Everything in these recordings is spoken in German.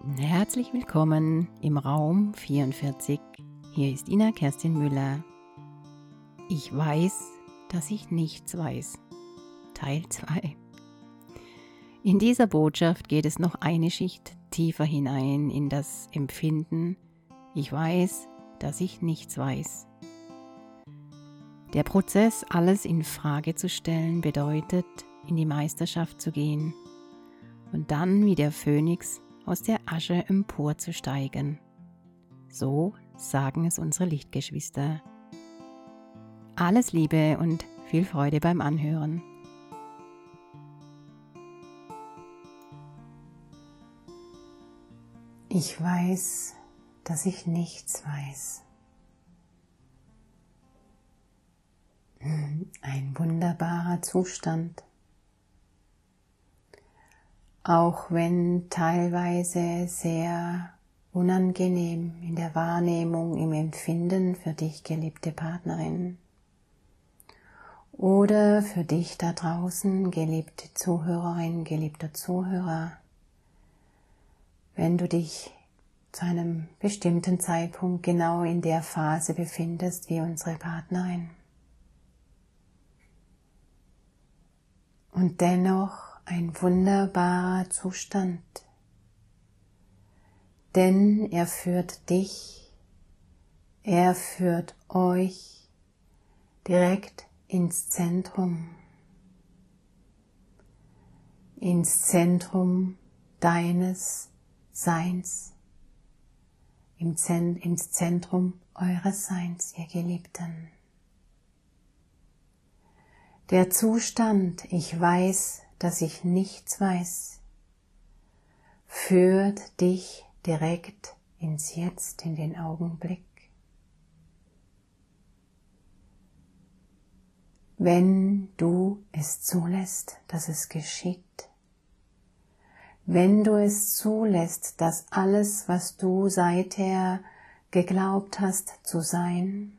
Herzlich willkommen im Raum 44. Hier ist Ina Kerstin Müller. Ich weiß, dass ich nichts weiß. Teil 2. In dieser Botschaft geht es noch eine Schicht tiefer hinein in das Empfinden, ich weiß, dass ich nichts weiß. Der Prozess, alles in Frage zu stellen, bedeutet, in die Meisterschaft zu gehen und dann wie der Phönix aus der Asche emporzusteigen. So sagen es unsere Lichtgeschwister. Alles Liebe und viel Freude beim Anhören. Ich weiß, dass ich nichts weiß. Ein wunderbarer Zustand. Auch wenn teilweise sehr unangenehm in der Wahrnehmung, im Empfinden für dich, geliebte Partnerin. Oder für dich da draußen, geliebte Zuhörerin, geliebter Zuhörer. Wenn du dich zu einem bestimmten Zeitpunkt genau in der Phase befindest wie unsere Partnerin. Und dennoch ein wunderbarer Zustand, denn er führt dich, er führt euch direkt ins Zentrum deines Seins, ins Zentrum eures Seins, ihr Geliebten. Der Zustand, ich weiß, dass ich nichts weiß, führt dich direkt ins Jetzt, in den Augenblick. Wenn du es zulässt, dass es geschieht, wenn du es zulässt, dass alles, was du seither geglaubt hast zu sein,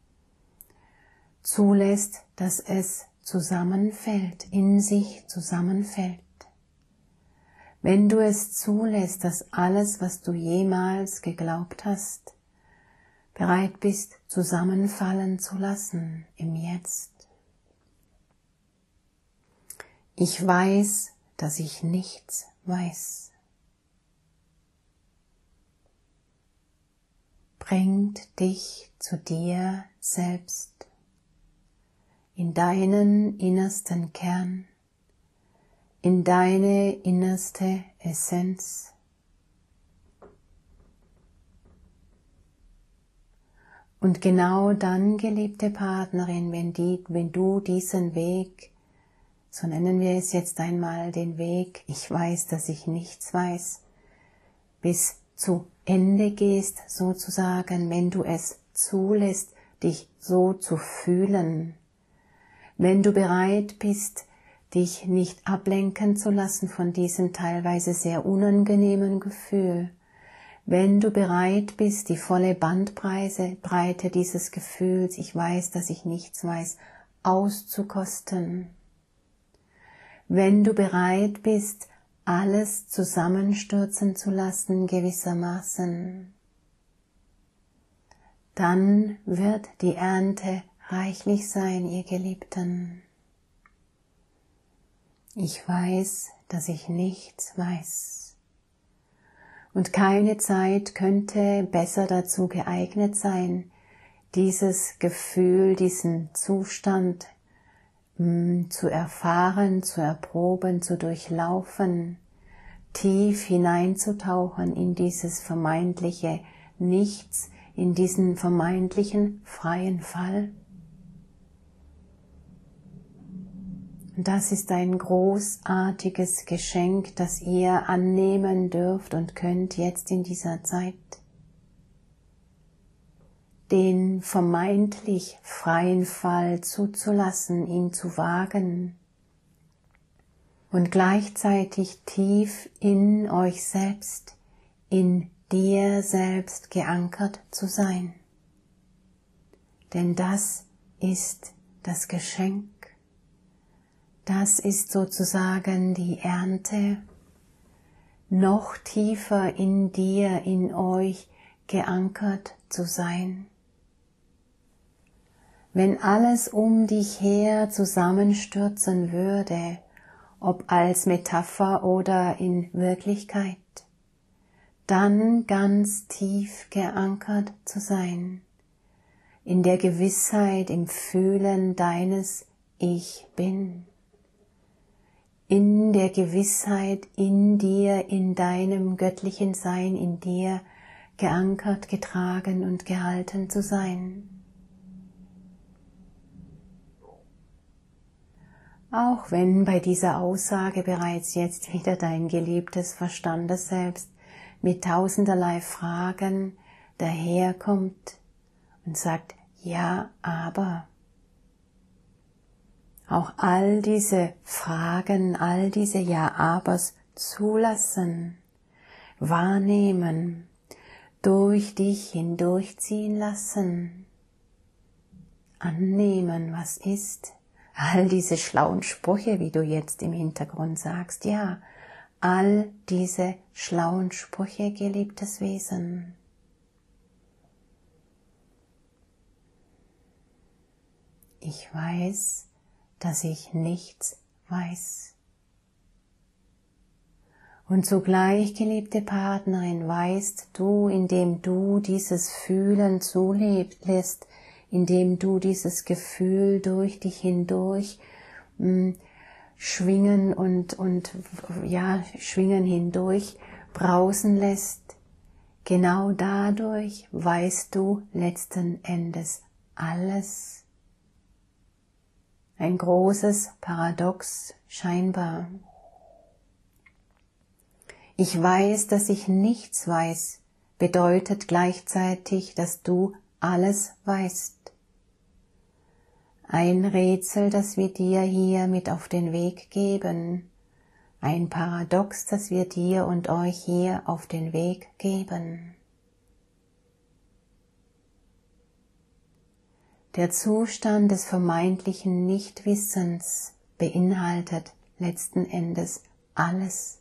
zulässt, dass es zusammenfällt, in sich zusammenfällt. Wenn du es zulässt, dass alles, was du jemals geglaubt hast, bereit bist, zusammenfallen zu lassen im Jetzt. Ich weiß, dass ich nichts weiß. Bringt dich zu dir selbst, in deinen innersten Kern, in deine innerste Essenz. Und genau dann, geliebte Partnerin, wenn du diesen Weg, so nennen wir es jetzt einmal den Weg, ich weiß, dass ich nichts weiß, bis zu Ende gehst sozusagen, wenn du es zulässt, dich so zu fühlen, wenn du bereit bist, dich nicht ablenken zu lassen von diesem teilweise sehr unangenehmen Gefühl, wenn du bereit bist, die volle Bandbreite dieses Gefühls, ich weiß, dass ich nichts weiß, auszukosten, wenn du bereit bist, alles zusammenstürzen zu lassen gewissermaßen, dann wird die Ernte reichlich sein, ihr Geliebten. Ich weiß, dass ich nichts weiß. Und keine Zeit könnte besser dazu geeignet sein, dieses Gefühl, diesen Zustand zu erfahren, zu erproben, zu durchlaufen, tief hineinzutauchen in dieses vermeintliche Nichts, in diesen vermeintlichen freien Fall. Und das ist ein großartiges Geschenk, das ihr annehmen dürft und könnt jetzt in dieser Zeit. Den vermeintlich freien Fall zuzulassen, ihn zu wagen und gleichzeitig tief in euch selbst, in dir selbst geankert zu sein. Denn das ist das Geschenk. Das ist sozusagen die Ernte, noch tiefer in dir, in euch geankert zu sein. Wenn alles um dich her zusammenstürzen würde, ob als Metapher oder in Wirklichkeit, dann ganz tief geankert zu sein, in der Gewissheit, im Fühlen deines Ich Bin, in der Gewissheit in dir, in deinem göttlichen Sein, in dir geankert, getragen und gehalten zu sein. Auch wenn bei dieser Aussage bereits jetzt wieder dein geliebtes Verstandesselbst mit tausenderlei Fragen daherkommt und sagt, ja, aber. Auch all diese Fragen, all diese Ja-Abers zulassen, wahrnehmen, durch dich hindurchziehen lassen, annehmen, was ist. All diese schlauen Sprüche, wie du jetzt im Hintergrund sagst, ja, all diese schlauen Sprüche, geliebtes Wesen. Ich weiß, dass ich nichts weiß. Und zugleich, geliebte Partnerin, weißt du, indem du dieses Fühlen zulässt, indem du dieses Gefühl durch dich hindurch schwingen und schwingen hindurch brausen lässt, genau dadurch weißt du letzten Endes alles. Ein großes Paradox scheinbar. Ich weiß, dass ich nichts weiß, bedeutet gleichzeitig, dass du alles weißt. Ein Rätsel, das wir dir hier mit auf den Weg geben. Ein Paradox, das wir dir und euch hier auf den Weg geben. Der Zustand des vermeintlichen Nichtwissens beinhaltet letzten Endes alles.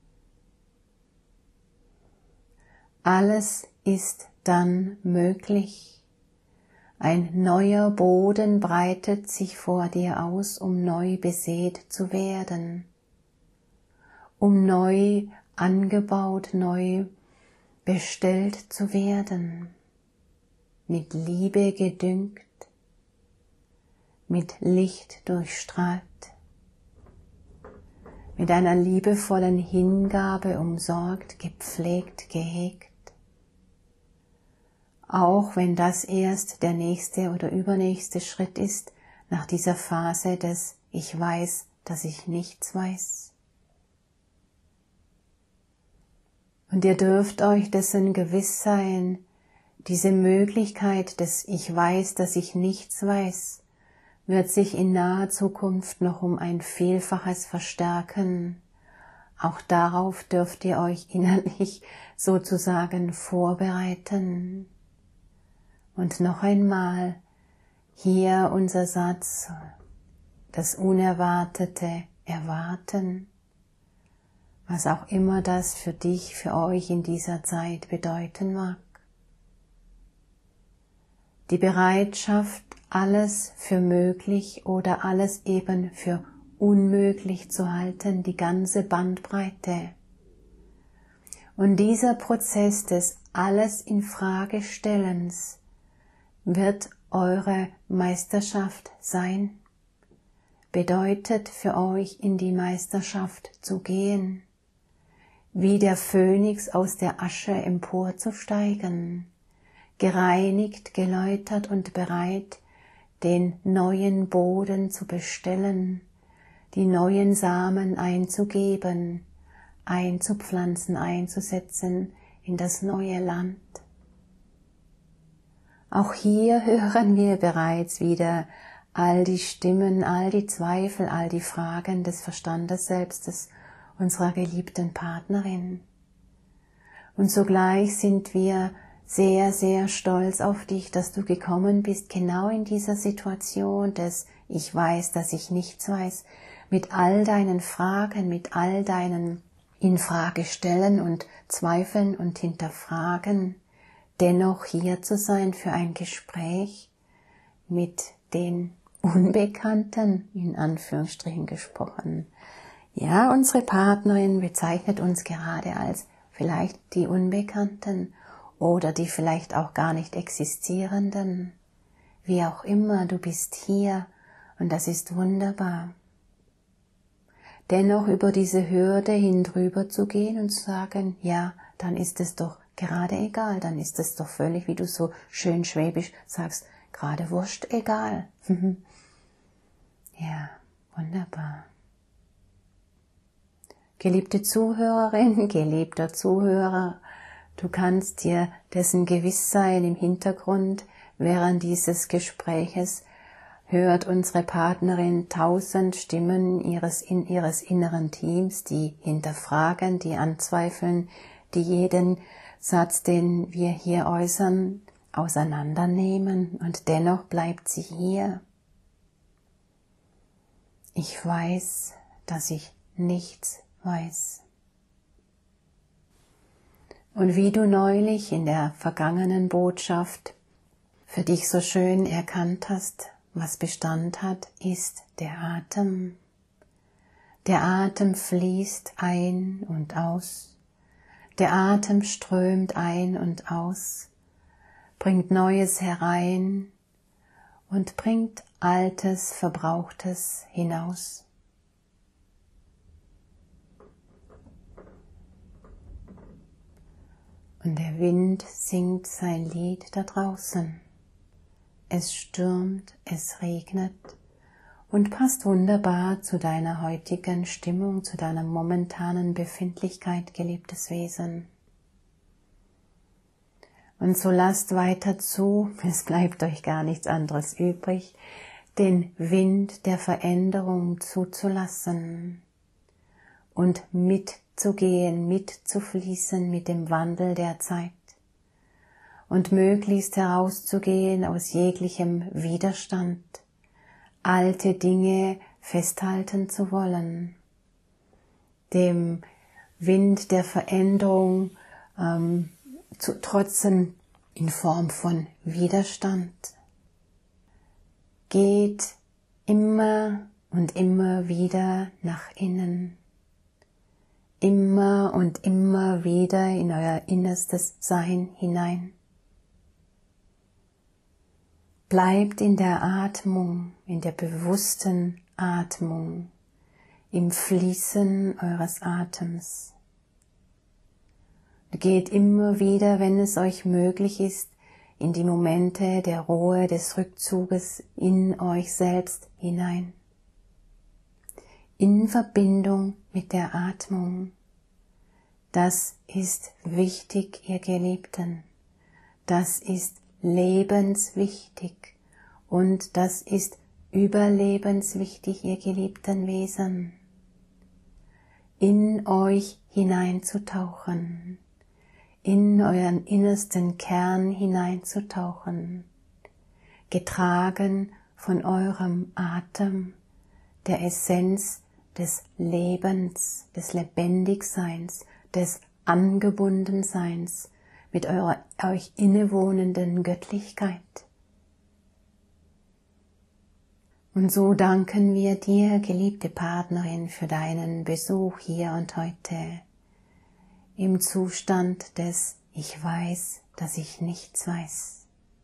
Alles ist dann möglich. Ein neuer Boden breitet sich vor dir aus, um neu besät zu werden, um neu angebaut, neu bestellt zu werden, mit Liebe gedüngt, mit Licht durchstrahlt, mit einer liebevollen Hingabe umsorgt, gepflegt, gehegt. Auch wenn das erst der nächste oder übernächste Schritt ist nach dieser Phase des Ich weiß, dass ich nichts weiß. Und ihr dürft euch dessen gewiss sein, diese Möglichkeit des Ich weiß, dass ich nichts weiß, wird sich in naher Zukunft noch um ein Vielfaches verstärken. Auch darauf dürft ihr euch innerlich sozusagen vorbereiten. Und noch einmal, hier unser Satz, das Unerwartete erwarten, was auch immer das für dich, für euch in dieser Zeit bedeuten mag. Die Bereitschaft, alles für möglich oder alles eben für unmöglich zu halten, die ganze Bandbreite. Und dieser Prozess des Alles in Frage stellens wird eure Meisterschaft sein, bedeutet für euch in die Meisterschaft zu gehen, wie der Phönix aus der Asche emporzusteigen, gereinigt, geläutert und bereit, den neuen Boden zu bestellen, die neuen Samen einzugeben, einzupflanzen, einzusetzen in das neue Land. Auch hier hören wir bereits wieder all die Stimmen, all die Zweifel, all die Fragen des Verstandes selbstes unserer geliebten Partnerin. Und zugleich sind wir sehr, sehr stolz auf dich, dass du gekommen bist, genau in dieser Situation des Ich weiß, dass ich nichts weiß, mit all deinen Fragen, mit all deinen in Frage stellen und zweifeln und hinterfragen, dennoch hier zu sein für ein Gespräch mit den Unbekannten, in Anführungsstrichen gesprochen. Ja, unsere Partnerin bezeichnet uns gerade als vielleicht die Unbekannten oder die vielleicht auch gar nicht existierenden. Wie auch immer, du bist hier und das ist wunderbar. Dennoch über diese Hürde hin drüber zu gehen und zu sagen, ja, dann ist es doch gerade egal, dann ist es doch völlig, wie du so schön schwäbisch sagst, gerade wurscht egal. Ja, wunderbar. Geliebte Zuhörerin, geliebter Zuhörer, du kannst dir dessen gewiss sein im Hintergrund, während dieses Gespräches hört unsere Partnerin 1000 Stimmen ihres inneren Teams, die hinterfragen, die anzweifeln, die jeden Satz, den wir hier äußern, auseinandernehmen und dennoch bleibt sie hier. Ich weiß, dass ich nichts weiß. Und wie du neulich in der vergangenen Botschaft für dich so schön erkannt hast, was Bestand hat, ist der Atem. Der Atem fließt ein und aus. Der Atem strömt ein und aus, bringt Neues herein und bringt Altes, Verbrauchtes hinaus. Und der Wind singt sein Lied da draußen. Es stürmt, es regnet und passt wunderbar zu deiner heutigen Stimmung, zu deiner momentanen Befindlichkeit, geliebtes Wesen. Und so lasst weiter zu, es bleibt euch gar nichts anderes übrig, den Wind der Veränderung zuzulassen und mitzugehen, mitzufließen mit dem Wandel der Zeit und möglichst herauszugehen aus jeglichem Widerstand, alte Dinge festhalten zu wollen, dem Wind der Veränderung zu trotzen in Form von Widerstand. Geht immer und immer wieder nach innen, immer und immer wieder in euer innerstes Sein hinein. Bleibt in der Atmung, in der bewussten Atmung, im Fließen eures Atems. Geht immer wieder, wenn es euch möglich ist, in die Momente der Ruhe, des Rückzuges in euch selbst hinein. In Verbindung mit der Atmung. Das ist wichtig, ihr Geliebten. Das ist lebenswichtig und das ist überlebenswichtig, ihr geliebten Wesen. In euch hineinzutauchen, in euren innersten Kern hineinzutauchen, getragen von eurem Atem, der Essenz des Lebens, des Lebendigseins, des Angebundenseins, mit eurer euch innewohnenden Göttlichkeit. Und so danken wir dir, geliebte Partnerin, für deinen Besuch hier und heute im Zustand des Ich weiß, dass ich nichts weiß.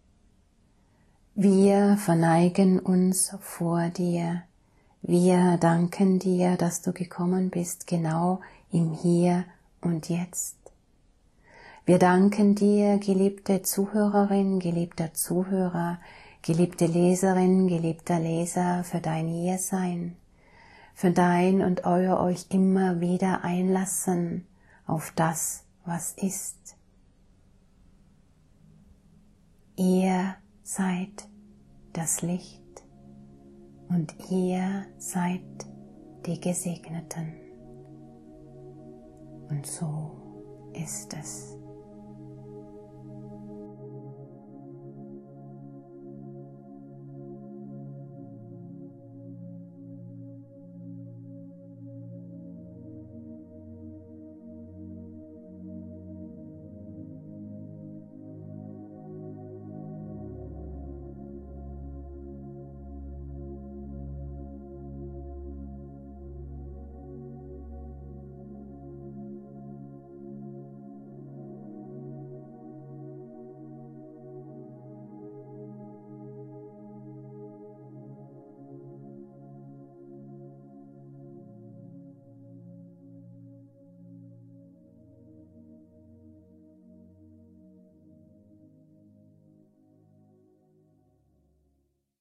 Wir verneigen uns vor dir. Wir danken dir, dass du gekommen bist, genau im Hier und Jetzt. Wir danken dir, geliebte Zuhörerin, geliebter Zuhörer, geliebte Leserin, geliebter Leser, für dein Hiersein, für dein und euer euch immer wieder einlassen auf das, was ist. Ihr seid das Licht und ihr seid die Gesegneten. Und so ist es.